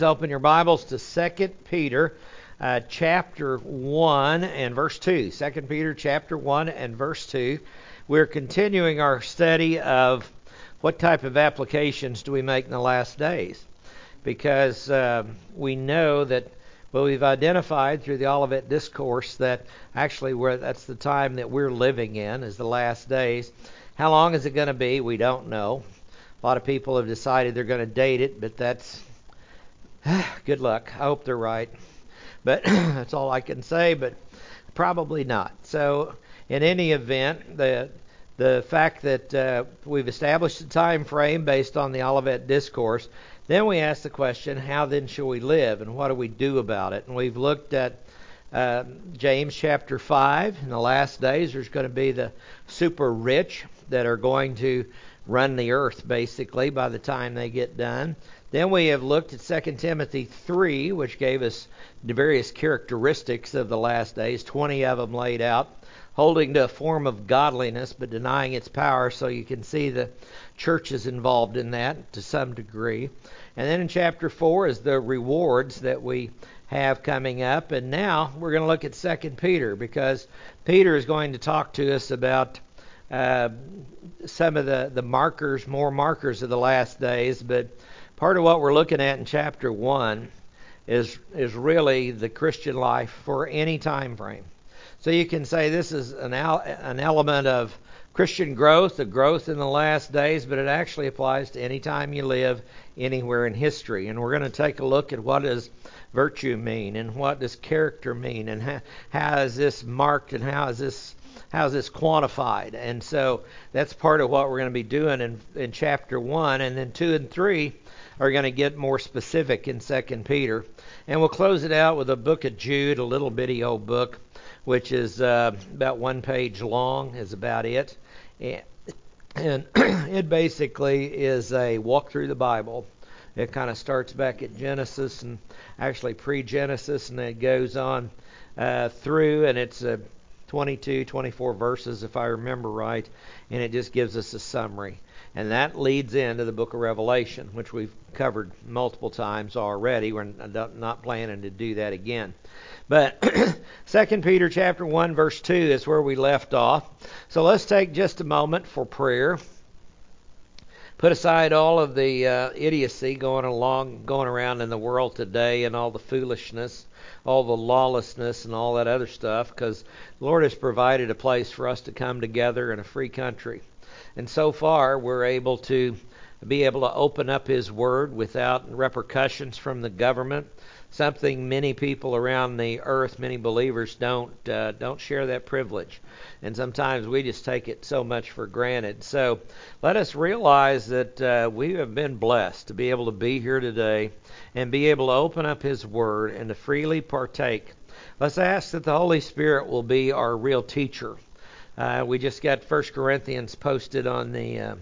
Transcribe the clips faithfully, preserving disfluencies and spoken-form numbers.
Open your Bibles to Second Peter uh, chapter one and verse two. Second Peter chapter one and verse two. We're continuing our study of what type of applications do we make in the last days. Because uh, we know that, well, we've identified through the Olivet Discourse that actually we're, that's the time that we're living in, is the last days. How long is it going to be? We don't know. A lot of people have decided they're going to date it, but that's good luck. I hope they're right. But that's all I can say, but probably not. So in any event, the the fact that uh, we've established a time frame based on the Olivet Discourse, then we ask the question, how then shall we live and what do we do about it? And we've looked at uh, James chapter five. In the last days, there's going to be the super rich that are going to run the earth, basically, by the time they get done. Then we have looked at Second Timothy three, which gave us the various characteristics of the last days, twenty of them laid out, holding to a form of godliness but denying its power, so you can see the church is involved in that to some degree. And then in chapter four is the rewards that we have coming up. And now we're going to look at Second Peter, because Peter is going to talk to us about uh, some of the, the markers, more markers of the last days, but part of what we're looking at in chapter one is is really the Christian life for any time frame. So you can say this is an al- an element of Christian growth, the growth in the last days, but it actually applies to any time you live anywhere in history. And we're going to take a look at what does virtue mean and what does character mean and how, how is this marked and how is this how is this quantified. And so that's part of what we're going to be doing in, in chapter one. And then two and three are going to get more specific in Second Peter. And we'll close it out with a book of Jude, a little bitty old book, which is uh, about one page long, is about it. And, and it basically is a walk through the Bible. It kind of starts back at Genesis and actually pre-Genesis, and it goes on uh, through, and it's uh, twenty-two, twenty-four verses, if I remember right, and it just gives us a summary. And that leads into the book of Revelation, which we've covered multiple times already. We're not planning to do that again. But Second Peter chapter one, verse two is where we left off. So let's take just a moment for prayer. Put aside all of the uh, idiocy going along, going around in the world today, and all the foolishness, all the lawlessness, and all that other stuff, because the Lord has provided a place for us to come together in a free country. And so far, we're able to be able to open up His Word without repercussions from the government. Something many people around the earth, many believers, don't uh, don't share that privilege. And sometimes we just take it so much for granted. So let us realize that uh, we have been blessed to be able to be here today and be able to open up His Word and to freely partake. Let's ask that the Holy Spirit will be our real teacher. Uh, we just got First Corinthians posted on the uh,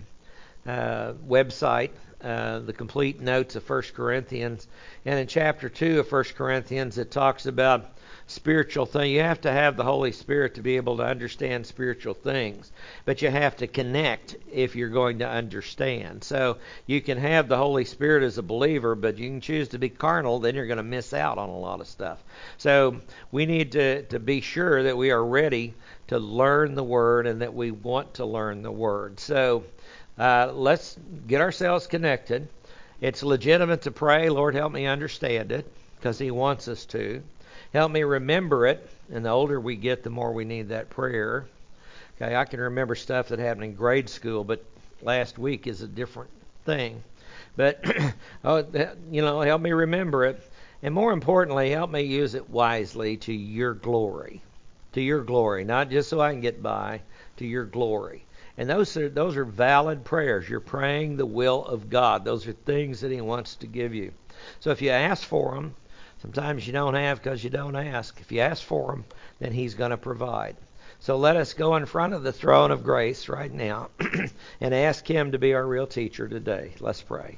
uh, website, uh, the complete notes of First Corinthians. And in chapter two of First Corinthians, it talks about spiritual things. You have to have the Holy Spirit to be able to understand spiritual things. But you have to connect if you're going to understand. So you can have the Holy Spirit as a believer, but you can choose to be carnal, then you're going to miss out on a lot of stuff. So we need to, to be sure that we are ready to learn the Word and that we want to learn the Word. So uh, let's get ourselves connected. It's legitimate to pray, Lord, help me understand it, because He wants us to. Help me remember it, and the older we get, the more we need that prayer. Okay, I can remember stuff that happened in grade school, but last week is a different thing. But, oh, you know, help me remember it. And more importantly, help me use it wisely to Your glory. To Your glory, not just so I can get by, to Your glory. And those are those are valid prayers. You're praying the will of God. Those are things that He wants to give you. So if you ask for them, sometimes you don't have because you don't ask. If you ask for them, then He's going to provide. So let us go in front of the throne of grace right now and ask Him to be our real teacher today. Let's pray.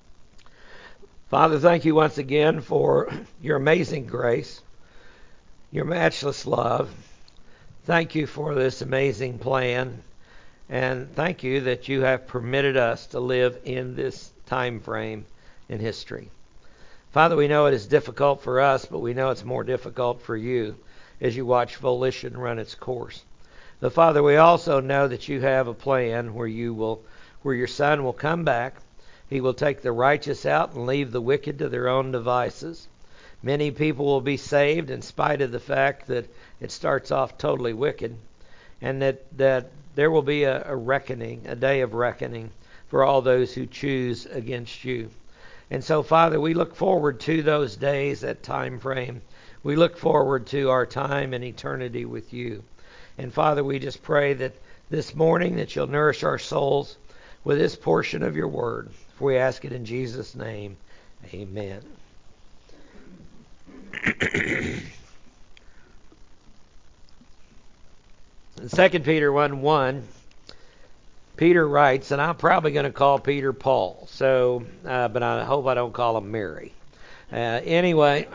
Father, thank You once again for Your amazing grace. your matchless love. Thank you for this amazing plan. And thank you that you have permitted us to live in this time frame in history. Father, we know it is difficult for us, but we know it's more difficult for you as you watch volition run its course. But Father, we also know that you have a plan where you will, where your Son will come back. He will take the righteous out and leave the wicked to their own devices. Many people will be saved in spite of the fact that it starts off totally wicked, and that, that there will be a, a reckoning, a day of reckoning for all those who choose against you. And so, Father, we look forward to those days, that time frame. We look forward to our time in eternity with you. And Father, we just pray that this morning that you'll nourish our souls with this portion of your word. For we ask it in Jesus' name. Amen. In Second Peter one one, Peter writes, and I'm probably going to call Peter Paul, so uh, but I hope I don't call him Mary. Uh, anyway,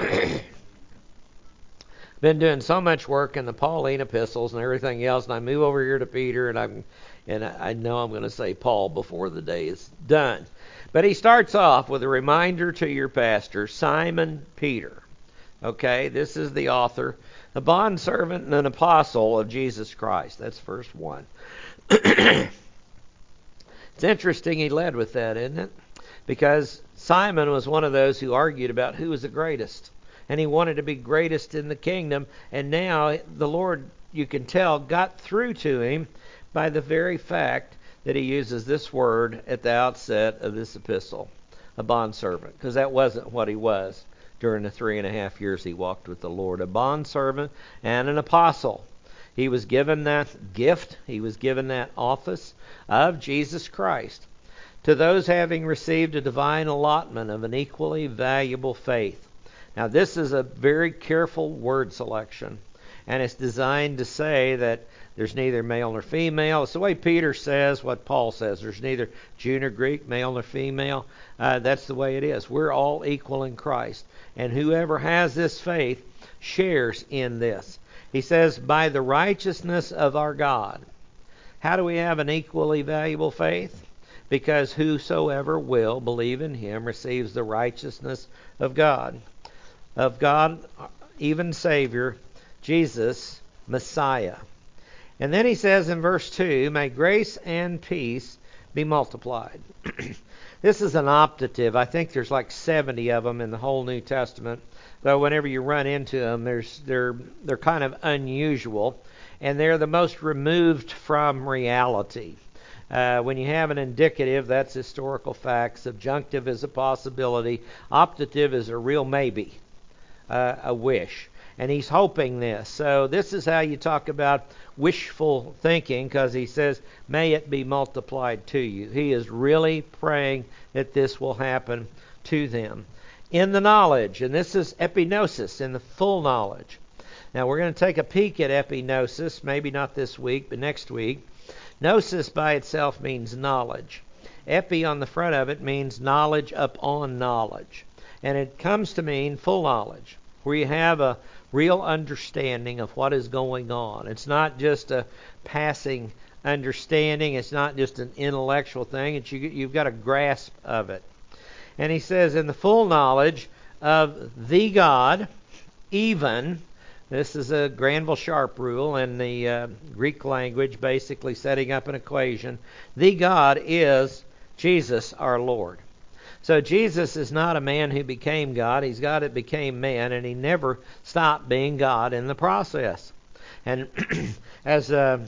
been doing so much work in the Pauline epistles and everything else, and I move over here to Peter, and I'm and I know I'm going to say Paul before the day is done. But he starts off with a reminder to your pastor, Simon Peter. Okay, this is the author, a bondservant and an apostle of Jesus Christ. That's verse one. It's interesting he led with that, isn't it? Because Simon was one of those who argued about who was the greatest. And he wanted to be greatest in the kingdom. And now the Lord, you can tell, got through to him by the very fact that he uses this word at the outset of this epistle, a bondservant. Because that wasn't what he was during the three and a half years he walked with the Lord. A bondservant and an apostle. He was given that gift. He was given that office of Jesus Christ to those having received a divine allotment of an equally valuable faith. Now, this is a very careful word selection, and it's designed to say that there's neither male nor female. It's the way Peter says what Paul says. There's neither Jew nor Greek, male nor female. Uh, that's the way it is. We're all equal in Christ, and whoever has this faith shares in this. He says, by the righteousness of our God. How do we have an equally valuable faith? Because whosoever will believe in him receives the righteousness of God. Of God, even Savior, Jesus, Messiah. And then he says in verse two, may grace and peace be multiplied. This is an optative. I think there's like seventy of them in the whole New Testament. Though whenever you run into them, there's they're they're kind of unusual, and they're the most removed from reality. Uh, when you have an indicative, that's historical fact. Subjunctive is a possibility. Optative is a real maybe, uh, a wish. And he's hoping this. So this is how you talk about wishful thinking, because he says, may it be multiplied to you. He is really praying that this will happen to them. In the knowledge, and this is epignosis, in the full knowledge. Now we're going to take a peek at epignosis, maybe not this week, but next week. Gnosis by itself means knowledge. Epi on the front of it means knowledge upon knowledge. And it comes to mean full knowledge, where you have a real understanding of what is going on. It's not just a passing understanding. It's not just an intellectual thing. It's you, you've got a grasp of it. And he says, in the full knowledge of the God, even, this is a Granville-Sharp rule in the uh, Greek language, basically setting up an equation. The God is Jesus our Lord. So Jesus is not a man who became God. He's God that became man, and he never stopped being God in the process. And as uh,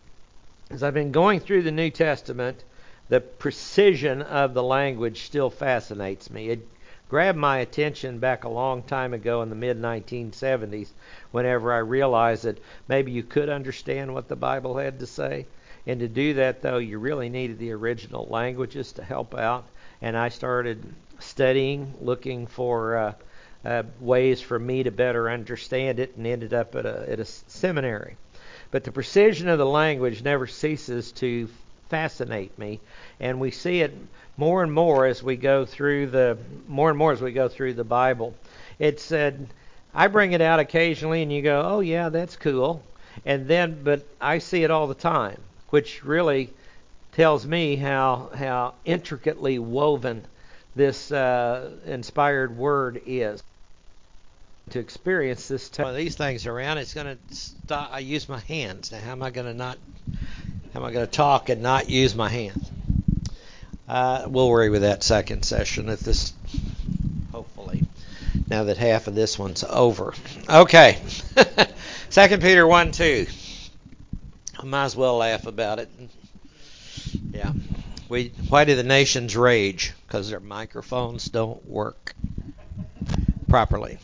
as I've been going through the New Testament, the precision of the language still fascinates me. It grabbed my attention back a long time ago in the mid nineteen seventies, whenever I realized that maybe you could understand what the Bible had to say. And to do that, though, you really needed the original languages to help out. And I started studying, looking for uh, uh, ways for me to better understand it, and ended up at a, at a seminary. But the precision of the language never ceases to fascinate me, and we see it more and more as we go through the more and more as we go through the Bible. It said, I bring it out occasionally, and you go, "Oh yeah, that's cool," and then, but I see it all the time, which really tells me how how intricately woven this uh, inspired word is. To experience this, t- one of these things around, it's going to stop. I use my hands. Now, how am I going to not? How am I going to talk and not use my hands? Uh, we'll worry with that second session at this. Hopefully, now that half of this one's over. Okay, Second Peter one two. I might as well laugh about it. Yeah. We. Why do the nations rage? Because their microphones don't work properly.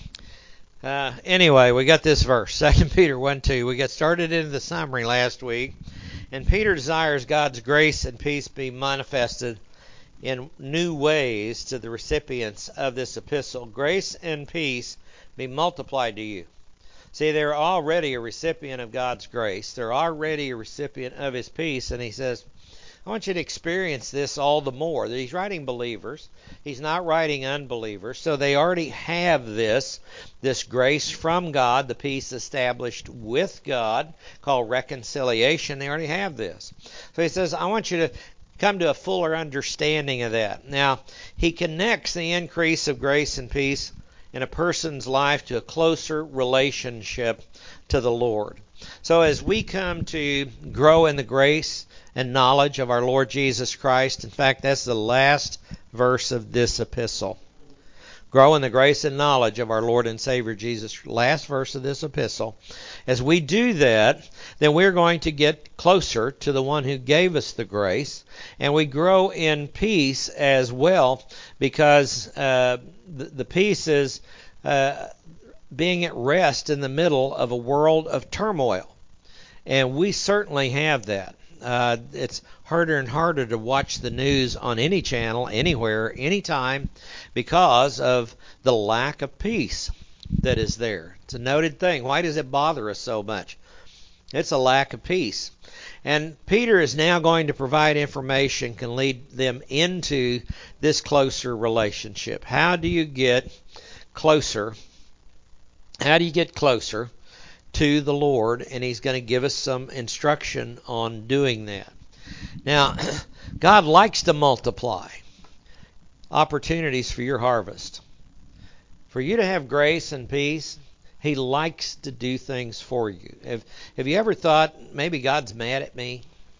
Uh, anyway, we got this verse, Second Peter one two. We got started into the summary last week, and Peter desires God's grace and peace be manifested in new ways to the recipients of this epistle. Grace and peace be multiplied to you. See, they're already a recipient of God's grace. They're already a recipient of His peace, and he says, I want you to experience this all the more. He's writing believers. He's not writing unbelievers. So they already have this, this grace from God, the peace established with God, called reconciliation. They already have this. So he says, I want you to come to a fuller understanding of that. Now, he connects the increase of grace and peace in a person's life to a closer relationship to the Lord. So as we come to grow in the grace and knowledge of our Lord Jesus Christ, in fact, that's the last verse of this epistle. Grow in the grace and knowledge of our Lord and Savior Jesus, last verse of this epistle. As we do that, then we're going to get closer to the one who gave us the grace, and we grow in peace as well, because uh, the, the peace is uh, being at rest in the middle of a world of turmoil. And we certainly have that. Uh, it's harder and harder to watch the news on any channel, anywhere, anytime, because of the lack of peace that is there. It's a noted thing. Why does it bother us so much? It's a lack of peace. And Peter is now going to provide information can lead them into this closer relationship. How do you get closer? How do you get closer to the Lord? And he's going to give us some instruction on doing that. Now, God likes to multiply opportunities for your harvest. For you to have grace and peace, He likes to do things for you. Have, have you ever thought, maybe God's mad at me?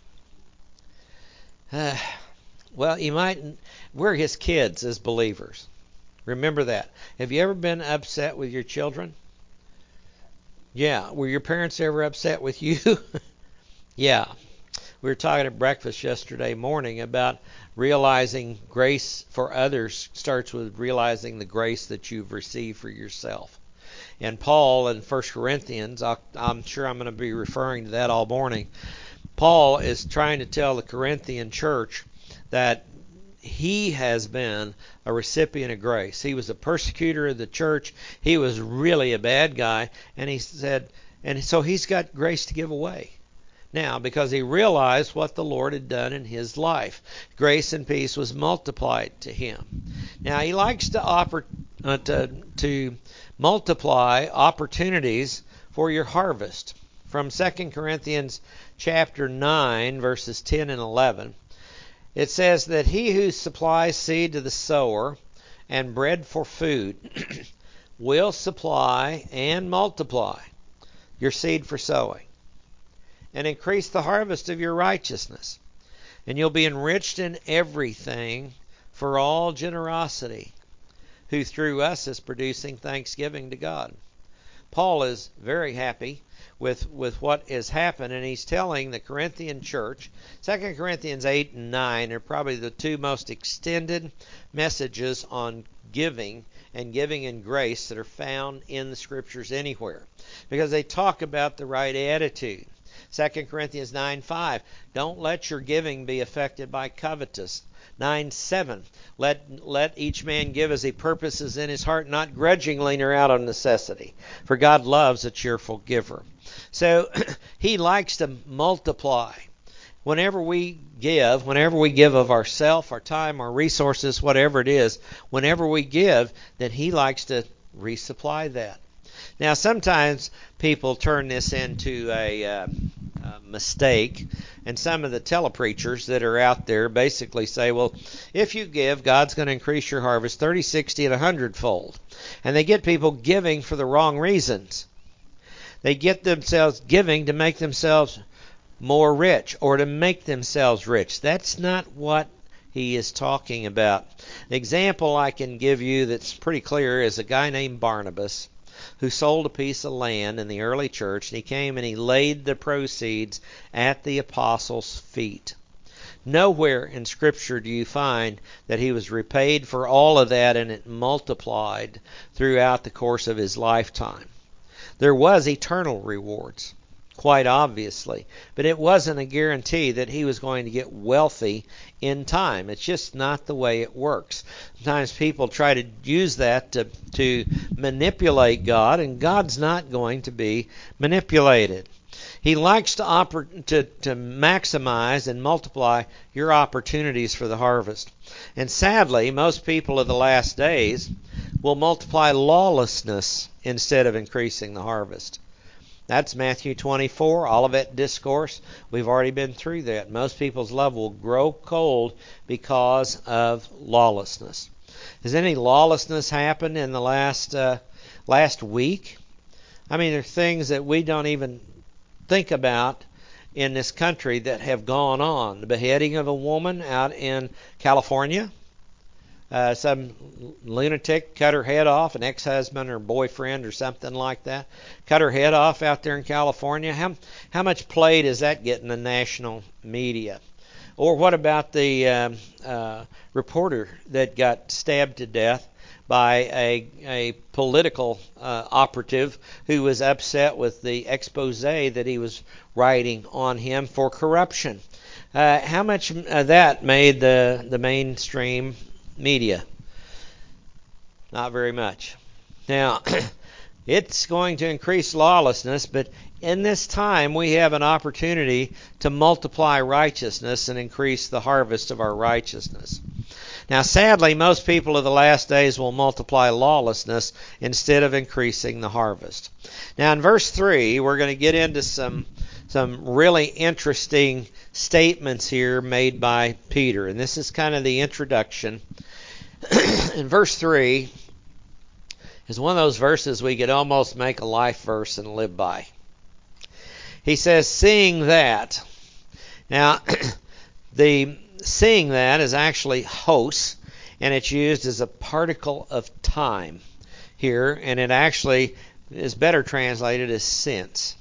Uh, well, you might. We're His kids as believers. Remember that. Have you ever been upset with your children? Yeah. Were your parents ever upset with you? Yeah. We were talking at breakfast yesterday morning about realizing grace for others starts with realizing the grace that you've received for yourself. And Paul in First Corinthians, I'm sure I'm going to be referring to that all morning, Paul is trying to tell the Corinthian church that he has been a recipient of grace. He was a persecutor of the church. He was really a bad guy. And he said, and so he's got grace to give away now because he realized what the Lord had done in his life. Grace and peace was multiplied to him. Now he likes to offer uh, to, to multiply opportunities for your harvest. From Second Corinthians chapter nine, verses ten and eleven, it says that he who supplies seed to the sower and bread for food will supply and multiply your seed for sowing and increase the harvest of your righteousness. And you'll be enriched in everything for all generosity, who through us is producing thanksgiving to God. Paul is very happy with, with what has happened, and he's telling the Corinthian church, Second Corinthians eight and nine are probably the two most extended messages on giving and giving in grace that are found in the Scriptures anywhere, because they talk about the right attitude. Second Corinthians nine five, don't let your giving be affected by covetous. nine seven, let let each man give as he purposes in his heart, not grudgingly nor out of necessity, for God loves a cheerful giver. So he likes to multiply. Whenever we give, whenever we give of ourself, our time, our resources, whatever it is, whenever we give, then he likes to resupply that. Now, sometimes people turn this into a, uh, a mistake, and some of the telepreachers that are out there basically say, well, if you give, God's going to increase your harvest thirty, sixty, and one hundred fold. And they get people giving for the wrong reasons. They get themselves giving to make themselves more rich or to make themselves rich. That's not what he is talking about. The example I can give you that's pretty clear is a guy named Barnabas who sold a piece of land in the early church, and he came and he laid the proceeds at the apostles' feet. Nowhere in Scripture do you find that he was repaid for all of that and it multiplied throughout the course of his lifetime. There was eternal rewards, quite obviously, but it wasn't a guarantee that he was going to get wealthy in time. It's just not the way it works. Sometimes people try to use that to, to manipulate God, and God's not going to be manipulated. He likes to, oper- to, to maximize and multiply your opportunities for the harvest. And sadly, most people of the last days will multiply lawlessness instead of increasing the harvest. That's Matthew twenty-four, Olivet Discourse. We've already been through that. Most people's love will grow cold because of lawlessness. Has any lawlessness happened in the last uh, last week? I mean, there are things that we don't even think about in this country that have gone on. The beheading of a woman out in California. Uh, some lunatic cut her head off, an ex-husband or boyfriend or something like that. Cut her head off out there in California. How, how much play does that get in the national media? Or what about the um, uh, reporter that got stabbed to death by a, a political uh, operative who was upset with the expose that he was writing on him for corruption? Uh, how much of that made the, the mainstream media? Not very much. Now, it's going to increase lawlessness, but in this time we have an opportunity to multiply righteousness and increase the harvest of our righteousness. Now, sadly, most people of the last days will multiply lawlessness instead of increasing the harvest. Now, in verse three, we're going to get into some some really interesting statements here made by Peter, and this is kind of the introduction. In verse three is one of those verses we could almost make a life verse and live by. He says, seeing that. Now, the seeing that is actually hos, and it's used as a particle of time here, and it actually is better translated as since.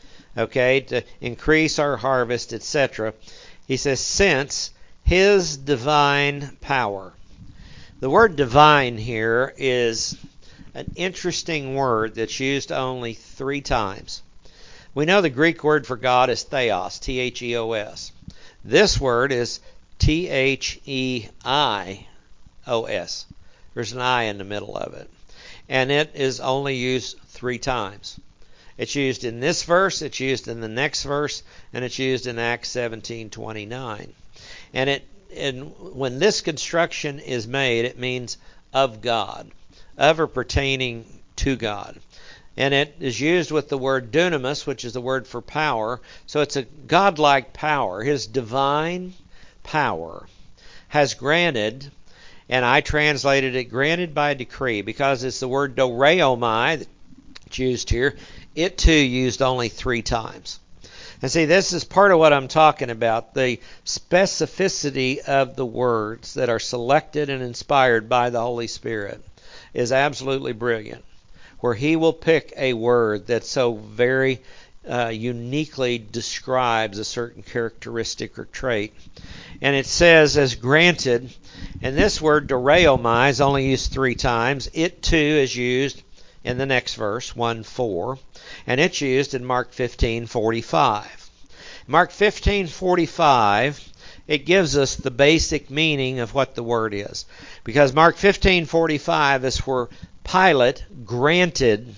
Okay, to increase our harvest, et cetera. He says, since his divine power. The word divine here is an interesting word that's used only three times. We know the Greek word for God is theos, T H E O S. This word is T H E I O S. There's an I in the middle of it. And it is only used three times. It's used in this verse, it's used in the next verse, and it's used in Acts seventeen twenty-nine. And it and when this construction is made, it means of God, of or pertaining to God. And it is used with the word dunamis, which is the word for power. So it's a godlike power. His divine power has granted, and I translated it granted by decree, because it's the word doreomai that's used here. It too used only three times. And see, this is part of what I'm talking about. The specificity of the words that are selected and inspired by the Holy Spirit is absolutely brilliant. Where he will pick a word that so very uh, uniquely describes a certain characteristic or trait. And it says, as granted, and this word doreomai is only used three times. It too is used in the next verse, one four, and it's used in Mark fifteen forty-five. Mark fifteen forty-five, it gives us the basic meaning of what the word is. Because Mark fifteen forty-five is where Pilate granted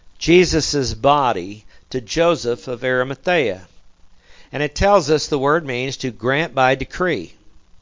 Jesus' body to Joseph of Arimathea. And it tells us the word means to grant by decree.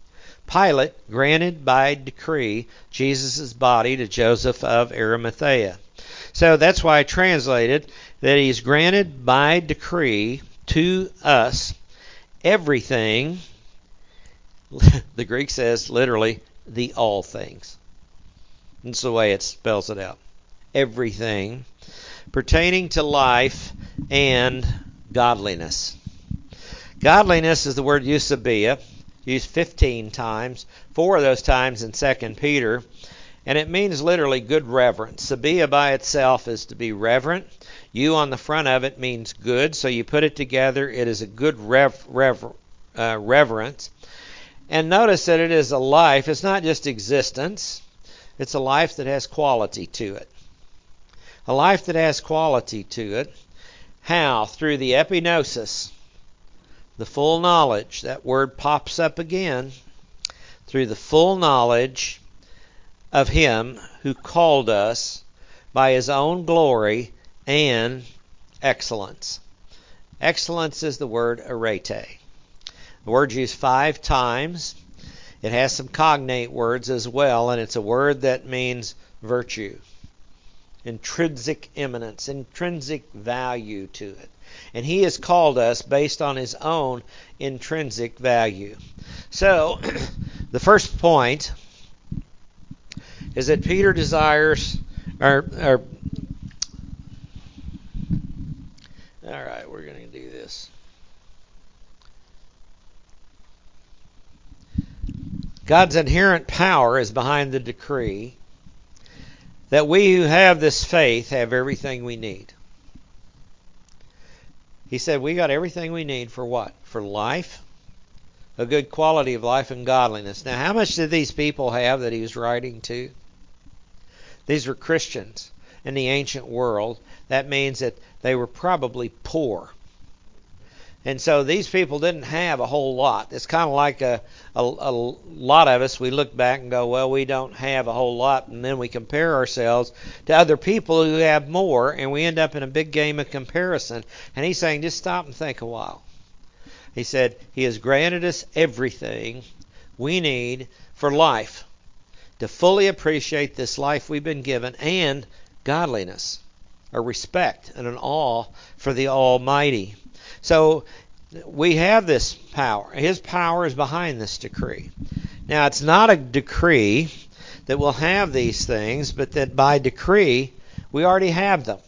Pilate granted by decree Jesus' body to Joseph of Arimathea. So that's why I translated that he's granted by decree to us everything. The Greek says literally the all things. That's the way it spells it out. Everything pertaining to life and godliness. Godliness is the word eusebia, used fifteen times, four of those times in Second Peter, and it means literally good reverence. Sabia by itself is to be reverent. You on the front of it means good, so you put it together. It is a good rev, rev, uh, reverence. And notice that it is a life. It's not just existence. It's a life that has quality to it. A life that has quality to it. How? Through the epignosis, the full knowledge. That word pops up again. Through the full knowledge of Him who called us by His own glory and excellence. Excellence is the word arete. The word's used five times. It has some cognate words as well, and it's a word that means virtue, intrinsic eminence, intrinsic value to it. And He has called us based on His own intrinsic value. So, the first point is that Peter desires, or, or all right, we're going to do this. God's inherent power is behind the decree that we who have this faith have everything we need. He said we got everything we need for what? For life, a good quality of life, and godliness. Now, how much did these people have that he was writing to? These were Christians in the ancient world. That means that they were probably poor. And so these people didn't have a whole lot. It's kind of like a, a, a lot of us, we look back and go, well, we don't have a whole lot, and then we compare ourselves to other people who have more, and we end up in a big game of comparison. And he's saying, just stop and think a while. He said, He has granted us everything we need for life, to fully appreciate this life we've been given, and godliness, a respect and an awe for the Almighty. So we have this power. His power is behind this decree. Now, it's not a decree that we'll have these things, but that by decree we already have them.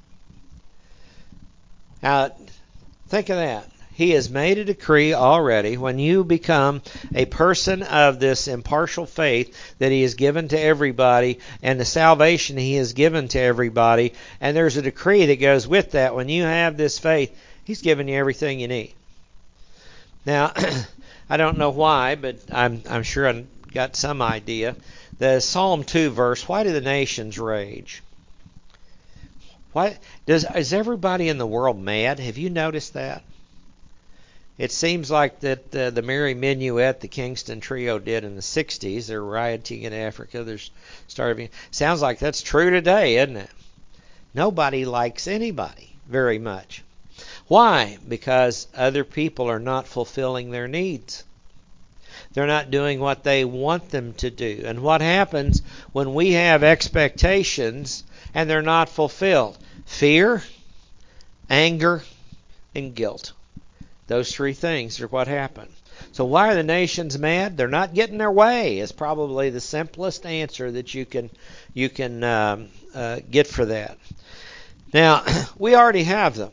Now, think of that. He has made a decree already when you become a person of this impartial faith that He has given to everybody, and the salvation He has given to everybody, and there's a decree that goes with that. When you have this faith, He's given you everything you need. Now, I don't know why, but I'm I'm sure I got some idea. The Psalm two verse, why do the nations rage? Why does is everybody in the world mad? Have you noticed that? It seems like that uh, the Merry Minuet the Kingston Trio did in the sixties, they're rioting in Africa, they're starving. Sounds like that's true today, isn't it? Nobody likes anybody very much. Why? Because other people are not fulfilling their needs. They're not doing what they want them to do. And what happens when we have expectations and they're not fulfilled? Fear, anger, and guilt. Those three things are what happen. So why are the nations mad? They're not getting their way is probably the simplest answer that you can you can um, uh, get for that. Now, we already have them.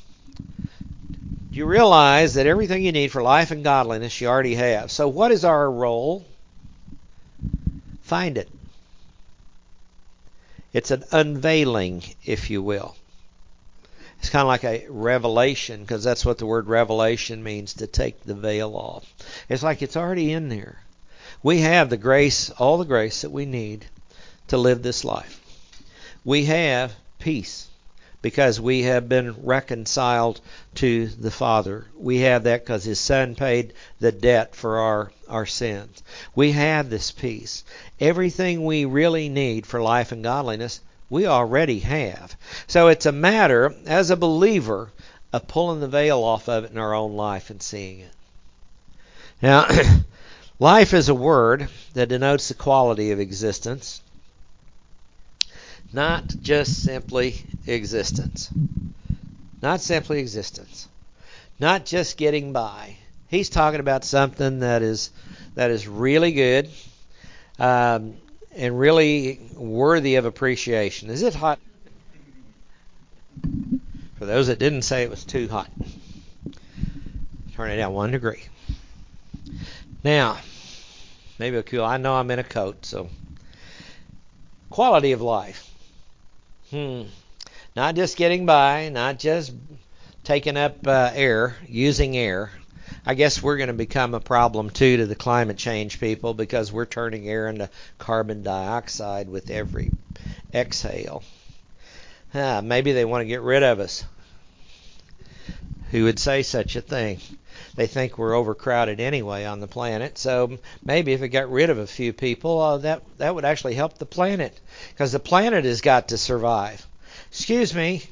You realize that everything you need for life and godliness you already have. So what is our role? Find it. It's an unveiling, if you will. It's kind of like a revelation, because that's what the word revelation means, to take the veil off. It's like it's already in there. We have the grace, all the grace that we need to live this life. We have peace because we have been reconciled to the Father. We have that because His Son paid the debt for our, our sins. We have this peace. Everything we really need for life and godliness, we already have. So it's a matter, as a believer, of pulling the veil off of it in our own life and seeing it. Now, life is a word that denotes the quality of existence. Not just simply existence. Not simply existence. Not just getting by. He's talking about something that is that is really good um, and really worthy of appreciation. Is it hot? For those that didn't say it was too hot, turn it down one degree. Now, maybe a cool. I know I'm in a coat, so quality of life. Hmm. Not just getting by, not just taking up uh, air, using air. I guess we're going to become a problem too to the climate change people because we're turning air into carbon dioxide with every exhale. Ah, maybe they want to get rid of us. Who would say such a thing? They think we're overcrowded anyway on the planet, so maybe if it got rid of a few people, uh, that that would actually help the planet, because the planet has got to survive. Excuse me,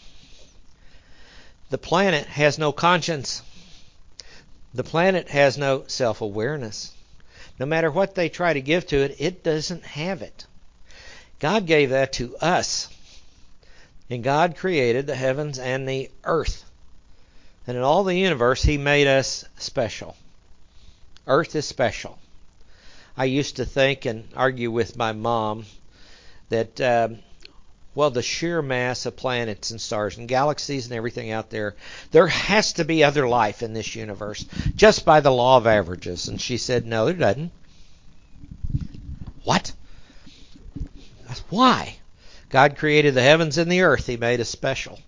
the planet has no conscience. The planet has no self-awareness. No matter what they try to give to it, it doesn't have it. God gave that to us, and God created the heavens and the earth. And in all the universe, He made us special. Earth is special. I used to think and argue with my mom that, uh, well, the sheer mass of planets and stars and galaxies and everything out there, there has to be other life in this universe just by the law of averages. And she said, no, there doesn't. What? Why? God created the heavens and the earth. He made us special.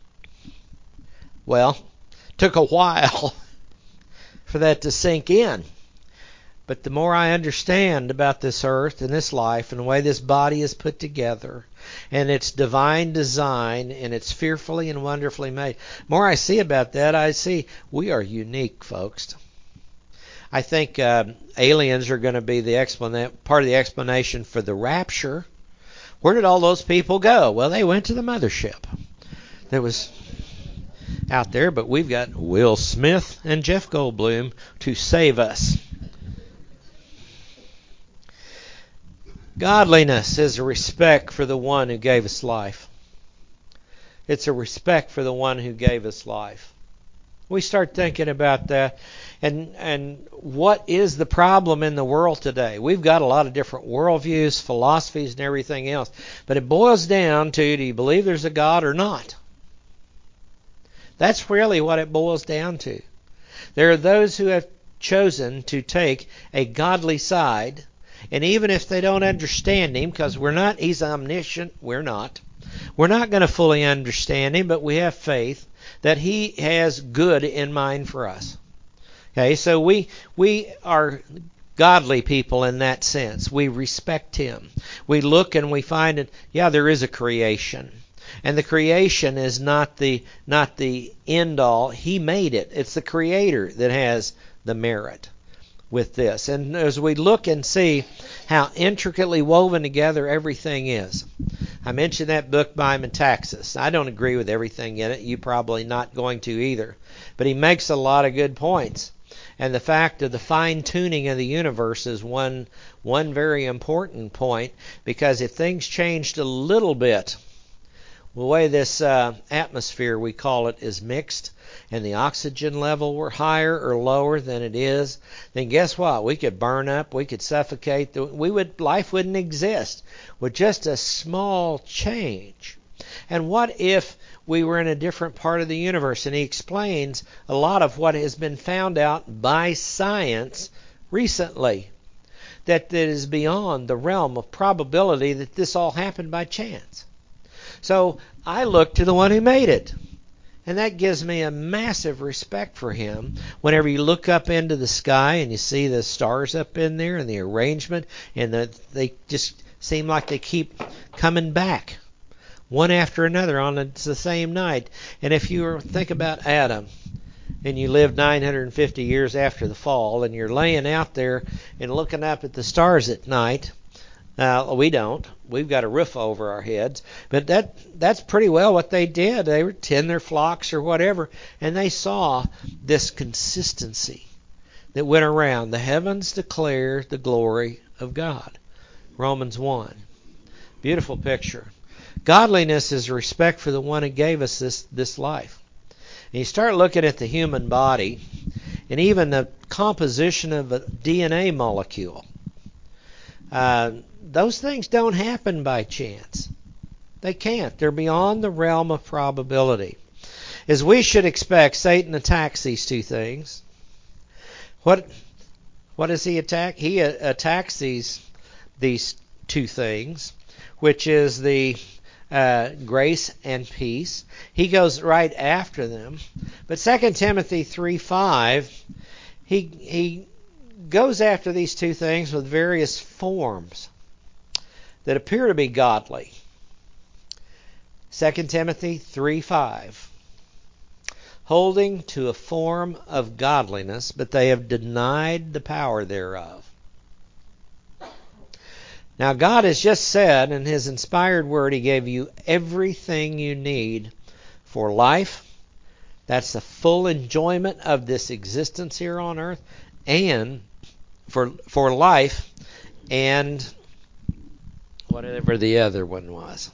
Well, took a while for that to sink in. But the more I understand about this earth and this life and the way this body is put together and its divine design and it's fearfully and wonderfully made, the more I see about that, I see we are unique, folks. I think uh, aliens are going to be the explana- part of the explanation for the rapture. Where did all those people go? Well, they went to the mothership. There was out there, but we've got Will Smith and Jeff Goldblum to save us. Godliness is a respect for the one who gave us life. It's a respect for the one who gave us life. We start thinking about that, and and what is the problem in the world today? We've got a lot of different worldviews, philosophies, and everything else, but it boils down to, do you believe there's a God or not? That's really what it boils down to. There are those who have chosen to take a godly side, and even if they don't understand Him, because we're not, He's omniscient, we're not. We're not going to fully understand Him, but we have faith that He has good in mind for us. Okay, so we we are godly people in that sense. We respect Him. We look and we find it, yeah, there is a creation. And the creation is not the not the end all. He made it. It's the Creator that has the merit with this. And as we look and see how intricately woven together everything is. I mentioned that book by Metaxas. I don't agree with everything in it. You're probably not going to either. But he makes a lot of good points. And the fact of the fine-tuning of the universe is one one very important point, because if things changed a little bit, the way this uh, atmosphere, we call it, is mixed, and the oxygen level were higher or lower than it is, then guess what? We could burn up, we could suffocate, we would life wouldn't exist with just a small change. And what if we were in a different part of the universe? And he explains a lot of what has been found out by science recently, that it is beyond the realm of probability that this all happened by chance. So I look to the one who made it. And that gives me a massive respect for Him. Whenever you look up into the sky and you see the stars up in there and the arrangement, and the, they just seem like they keep coming back one after another on the same night. And if you think about Adam, and you lived nine hundred fifty years after the fall, and you're laying out there and looking up at the stars at night. Now, we don't. We've got a roof over our heads. But that that's pretty well what they did. They would tend their flocks or whatever, and they saw this consistency that went around. The heavens declare the glory of God. Romans one. Beautiful picture. Godliness is respect for the one who gave us this, this life. And you start looking at the human body and even the composition of a D N A molecule. Uh, those things don't happen by chance. They can't. They're beyond the realm of probability. As we should expect, Satan attacks these two things. What what does he attack? He a- attacks these these two things, which is the uh, grace and peace. He goes right after them. But Second Timothy three five, he he goes after these two things with various forms that appear to be godly. Second Timothy three five. Holding to a form of godliness, but they have denied the power thereof. Now, God has just said in His inspired word, He gave you everything you need for life. That's the full enjoyment of this existence here on earth, and for for life, and whatever the other one was.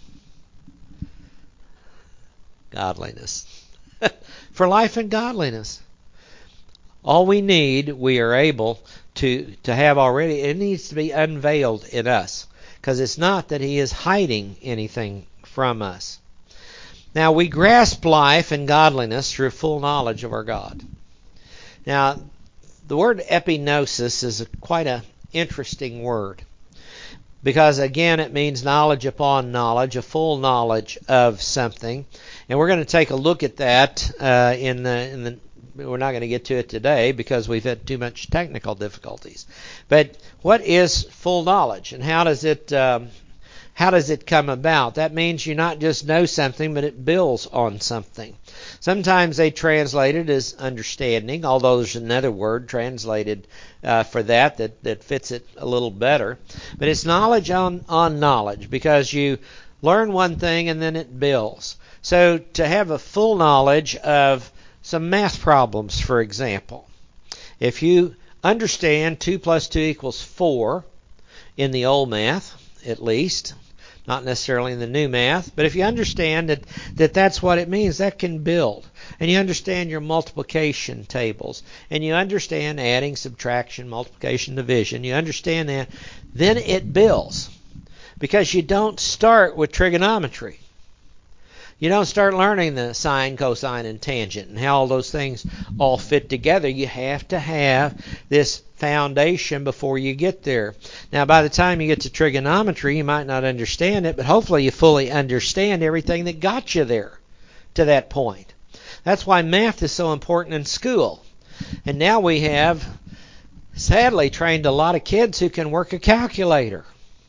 Godliness. For life and godliness. All we need, we are able to, to have already. It needs to be unveiled in us, because it's not that He is hiding anything from us. Now, we grasp life and godliness through full knowledge of our God. Now, the word epignosis is a, quite an interesting word, because, again, it means knowledge upon knowledge, a full knowledge of something. And we're going to take a look at that uh, in the in the. We're not going to get to it today because we've had too much technical difficulties. But what is full knowledge, and how does it um, how does it come about? That means you not just know something, but it builds on something. Sometimes they translate it as understanding, although there's another word translated uh, for that, that that fits it a little better. But it's knowledge on on knowledge, because you learn one thing and then it builds. So to have a full knowledge of some math problems, for example. If you understand two plus two equals four in the old math, at least, not necessarily in the new math, but if you understand that, that that's what it means, that can build. And you understand your multiplication tables, and you understand adding, subtraction, multiplication, division, you understand that, then it builds. Because you don't start with trigonometry. You don't start learning the sine, cosine, and tangent and how all those things all fit together. You have to have this foundation before you get there. Now, by the time you get to trigonometry, you might not understand it, but hopefully you fully understand everything that got you there to that point. That's why math is so important in school. And now we have, sadly, trained a lot of kids who can work a calculator.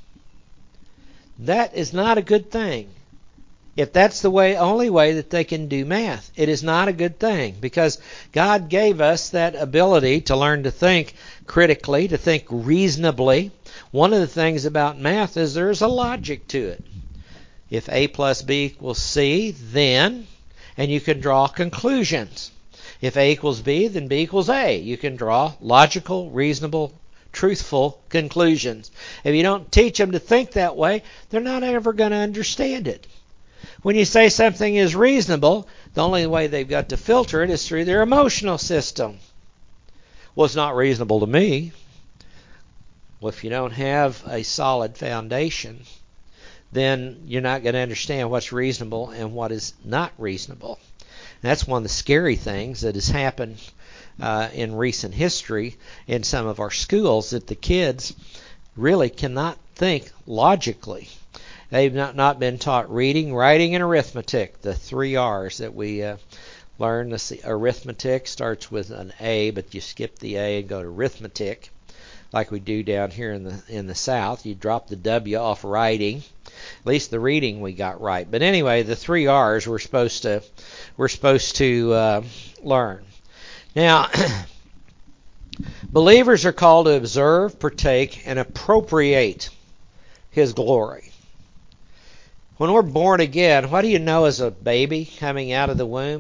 That is not a good thing. If that's the way, only way that they can do math, it is not a good thing, because God gave us that ability to learn to think critically, to think reasonably. One of the things about math is there's a logic to it. If A plus B equals C, then, and you can draw conclusions. If A equals B, then B equals A. You can draw logical, reasonable, truthful conclusions. If you don't teach them to think that way, they're not ever going to understand it. When you say something is reasonable, the only way they've got to filter it is through their emotional system. Well, it's not reasonable to me. Well, if you don't have a solid foundation, then you're not going to understand what's reasonable and what is not reasonable. And that's one of the scary things that has happened uh, in recent history in some of our schools, that the kids really cannot think logically. They've not, not been taught reading, writing, and arithmetic, the three R's that we uh, learn. Let's see, arithmetic starts with an A, but you skip the A and go to arithmetic, like we do down here in the in the South. You drop the W off writing. At least the reading we got right. But anyway, the three R's we're supposed to we're supposed to uh, learn. Now, believers are called to observe, partake, and appropriate His glory. When we're born again, what do you know as a baby coming out of the womb?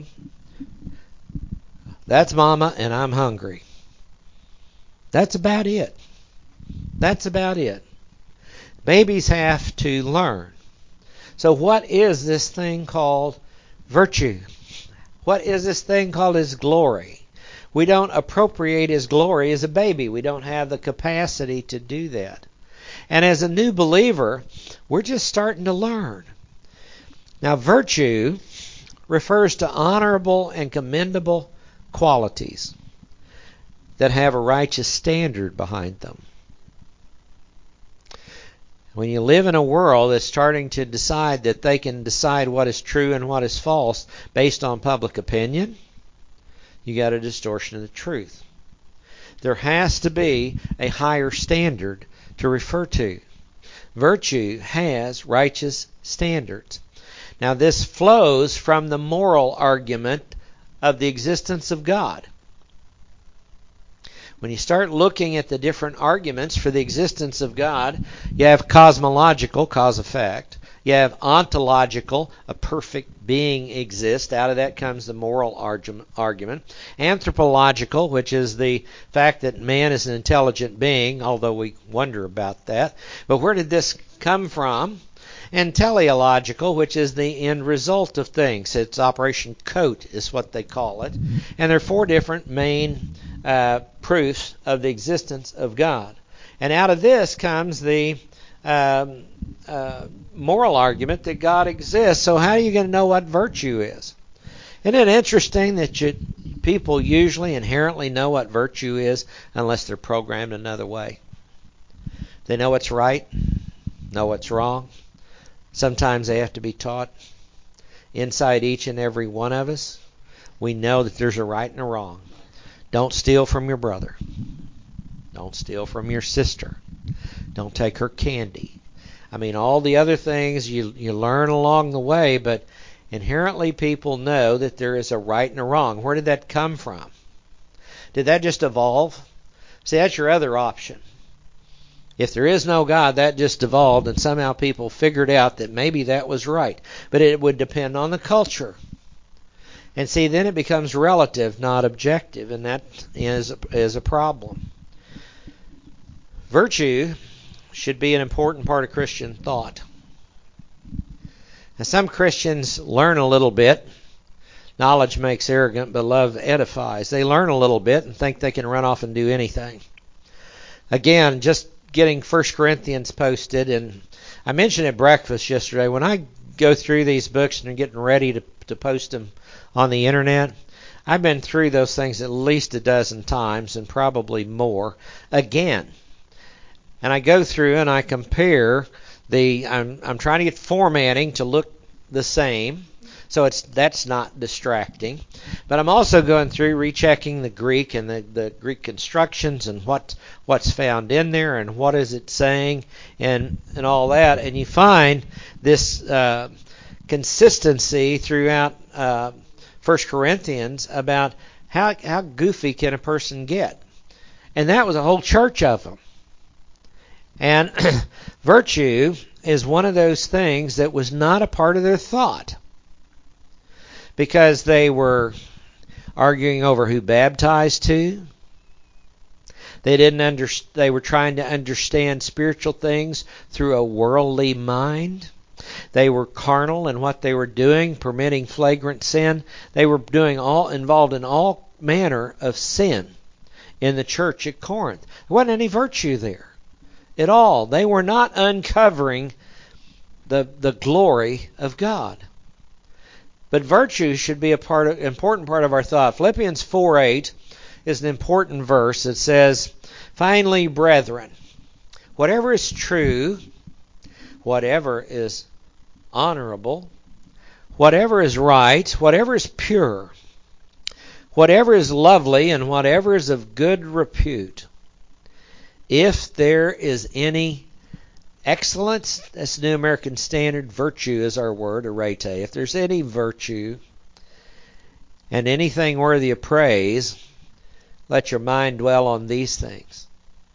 That's Mama, and I'm hungry. That's about it. That's about it. Babies have to learn. So what is this thing called virtue? What is this thing called His glory? We don't appropriate His glory as a baby. We don't have the capacity to do that. And as a new believer, we're just starting to learn. Now, virtue refers to honorable and commendable qualities that have a righteous standard behind them. When you live in a world that's starting to decide that they can decide what is true and what is false based on public opinion, you got a distortion of the truth. There has to be a higher standard to refer to. Virtue has righteous standards. Now, this flows from the moral argument of the existence of God. When you start looking at the different arguments for the existence of God, you have cosmological, cause effect. You have ontological, a perfect being exists. Out of that comes the moral argument. Anthropological, which is the fact that man is an intelligent being, although we wonder about that. But where did this come from? And teleological, which is the end result of things. It's Operation Coat is what they call it. And there are four different main uh, proofs of the existence of God. And out of this comes the um, uh, moral argument that God exists. So how are you going to know what virtue is? Isn't it interesting that you, people usually inherently know what virtue is unless they're programmed another way? They know what's right, know what's wrong. Sometimes they have to be taught. Inside each and every one of us, we know that there's a right and a wrong. Don't steal from your brother. Don't steal from your sister. Don't take her candy. I mean, all the other things you, you learn along the way, but inherently people know that there is a right and a wrong. Where did that come from? Did that just evolve? See, that's your other option. If there is no God, that just evolved, and somehow people figured out that maybe that was right. But it would depend on the culture. And see, then it becomes relative, not objective, and that is, is a problem. Virtue should be an important part of Christian thought. Now, some Christians learn a little bit. Knowledge makes arrogant, but love edifies. They learn a little bit and think they can run off and do anything. Again, just getting First Corinthians posted, and I mentioned at breakfast yesterday, when I go through these books and are getting ready to, to post them on the internet, I've been through those things at least a dozen times and probably more again. And I go through and I compare the, I'm, I'm trying to get formatting to look the same, so it's that's not distracting. But I'm also going through rechecking the Greek and the, the Greek constructions and what what's found in there and what is it saying and and all that. And you find this uh, consistency throughout uh, First Corinthians about how how goofy can a person get. And that was a whole church of them. And virtue is one of those things that was not a part of their thought, because they were arguing over who baptized to. They didn't under, they were trying to understand spiritual things through a worldly mind. They were carnal in what they were doing, permitting flagrant sin. They were doing all involved in all manner of sin in the church at Corinth. There wasn't any virtue there at all. They were not uncovering the the glory of God. But virtue should be a part of, important part of our thought. Philippians four eight is an important verse that says, "Finally, brethren, whatever is true, whatever is honorable, whatever is right, whatever is pure, whatever is lovely, and whatever is of good repute, if there is any excellence," that's the New American Standard, virtue is our word, arete. If there's any virtue and anything worthy of praise, let your mind dwell on these things.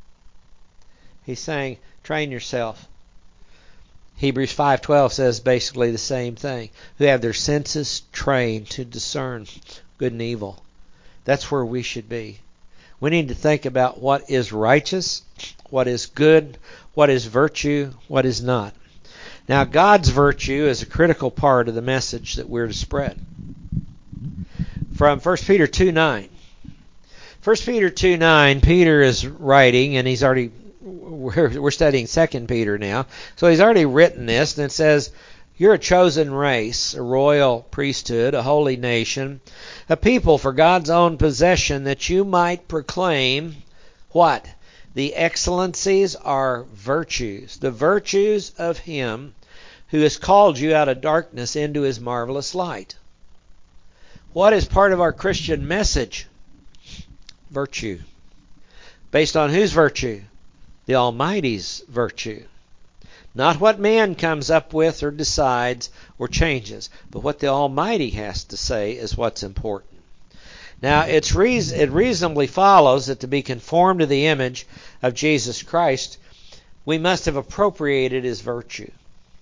He's saying, train yourself. Hebrews five twelve says basically the same thing. Who have their senses trained to discern good and evil. That's where we should be. We need to think about what is righteous, what is good, what is virtue, what is not. Now, God's virtue is a critical part of the message that we're to spread. From First Peter two nine. First Peter two nine, Peter is writing, and he's already, we're, we're studying Second Peter now, so he's already written this, and it says, you're a chosen race, a royal priesthood, a holy nation, a people for God's own possession, that you might proclaim what? The excellencies are virtues, the virtues of Him who has called you out of darkness into His marvelous light. What is part of our Christian message? Virtue. Based on whose virtue? The Almighty's virtue. Not what man comes up with or decides or changes, but what the Almighty has to say is what's important. Now, it's reason, it reasonably follows that to be conformed to the image of Jesus Christ, we must have appropriated His virtue.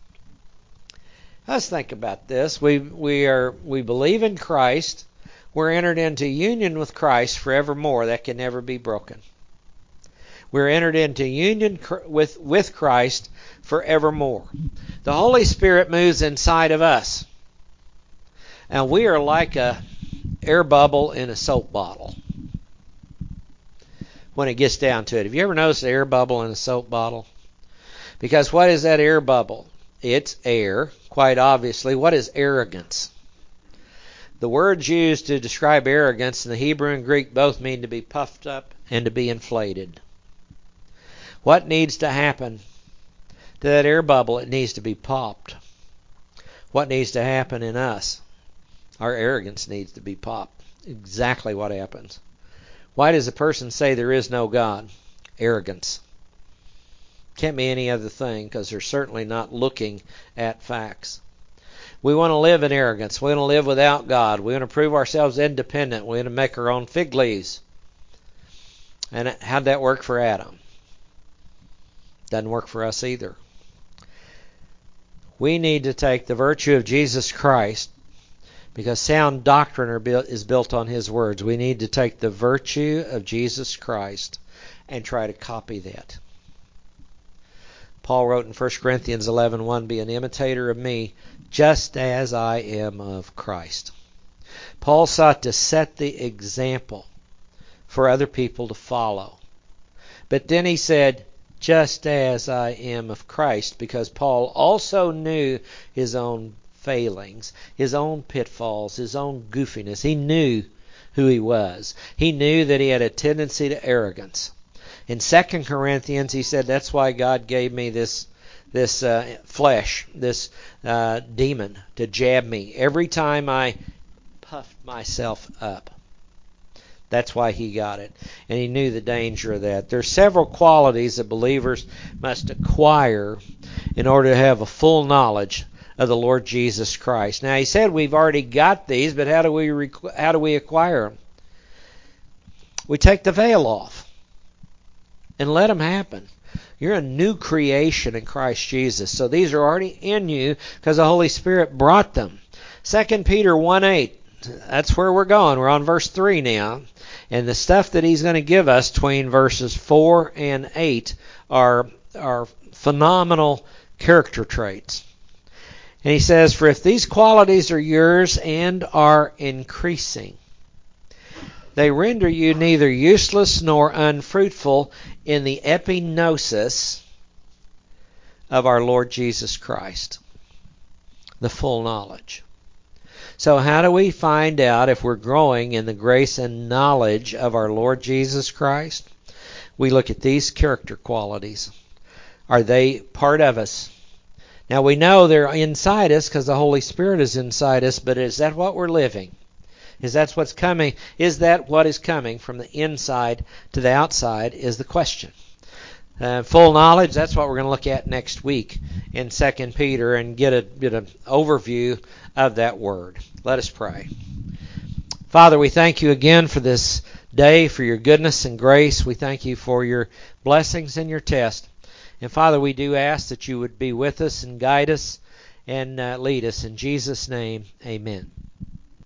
Let's think about this. We we are we believe in Christ. We're entered into union with Christ forevermore. That can never be broken. We're entered into union with, with Christ forevermore. The Holy Spirit moves inside of us. And we are like a air bubble in a soap bottle when it gets down to it. Have you ever noticed an air bubble in a soap bottle? Because what is that air bubble? It's air, quite obviously. What is arrogance? The words used to describe arrogance in the Hebrew and Greek both mean to be puffed up and to be inflated. What needs to happen to that air bubble? It needs to be popped. What needs to happen in us? Our arrogance needs to be popped. Exactly what happens. Why does a person say there is no God? Arrogance. Can't be any other thing, because they're certainly not looking at facts. We want to live in arrogance. We want to live without God. We want to prove ourselves independent. We want to make our own fig leaves. And how'd that work for Adam? Doesn't work for us either. We need to take the virtue of Jesus Christ, because sound doctrine are built, is built on His words. We need to take the virtue of Jesus Christ and try to copy that. Paul wrote in First Corinthians eleven one, be an imitator of me, just as I am of Christ. Paul sought to set the example for other people to follow. But then he said, just as I am of Christ, because Paul also knew his own failings, his own pitfalls, his own goofiness. He knew who he was. He knew that he had a tendency to arrogance. In Second Corinthians, he said, that's why God gave me this this uh, flesh, this uh, demon, to jab me every time I puffed myself up. That's why he got it. And he knew the danger of that. There are several qualities that believers must acquire in order to have a full knowledge of the Lord Jesus Christ. Now, he said we've already got these, but how do we requ- how do we acquire them? We take the veil off and let them happen. You're a new creation in Christ Jesus. So these are already in you because the Holy Spirit brought them. Second Peter one eight. That's where we're going. We're on verse three now. And the stuff that he's going to give us between verses four and eight are, are phenomenal character traits. And he says, for if these qualities are yours and are increasing, they render you neither useless nor unfruitful in the epignosis of our Lord Jesus Christ, the full knowledge. So how do we find out if we're growing in the grace and knowledge of our Lord Jesus Christ? We look at these character qualities. Are they part of us? Now we know they're inside us because the Holy Spirit is inside us, but is that what we're living? Is that what's coming? Is that what is coming from the inside to the outside is the question. Uh, full knowledge, that's what we're going to look at next week in Second Peter and get a get an overview of that word. Let us pray. Father, we thank you again for this day, for your goodness and grace. We thank you for your blessings and your test. And Father, we do ask that you would be with us and guide us and uh, lead us. In Jesus' name, amen.